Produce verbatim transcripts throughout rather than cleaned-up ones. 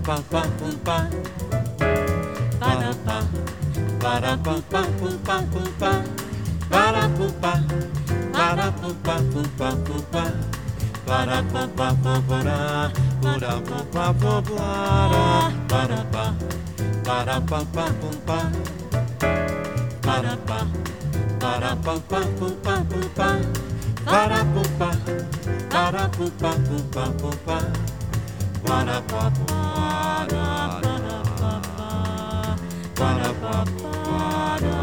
pa pa pum pa. Para pa. Para pa pa pum pa pum pa. Para pum pa. Para pum pa pum pa pum pa. Para pa pa pa para. Para pa pa pa para. Para pa. Para pa pa pum pa. Para pa. Para pa pa pum pa pum pa. Para pum pa. Para pum pa pum pa pum pa. Para pa para para pa para.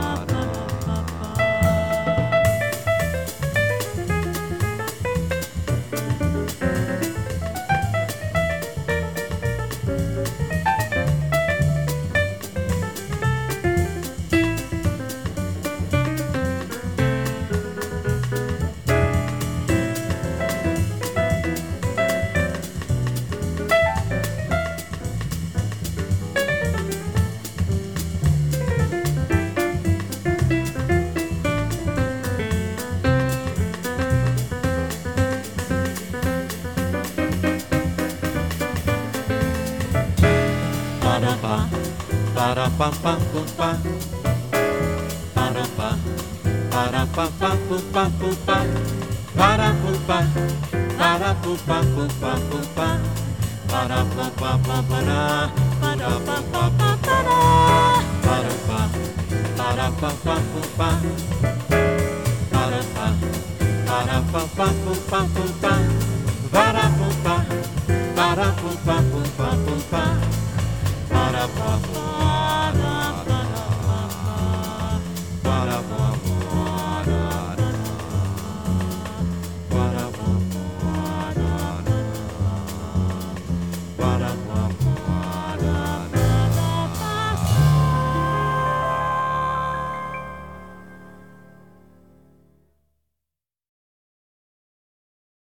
Para pa, para pa pa pum pa. Para pa, para pa pa pum pa pum pa. Para pum pa, para pum pa pum pa pum pa. Para pa pa pa para, para pa pa pa para. Para pa, para pa pa pum pa. Para pa, para pa pa pum pa pum pa. Para pum pa, para pum pa pum pa pum pa. Para pa pa.